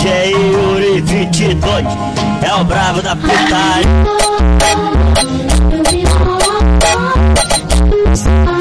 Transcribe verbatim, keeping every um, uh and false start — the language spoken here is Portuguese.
D J Yuri vinte e dois é o bravo da putaria.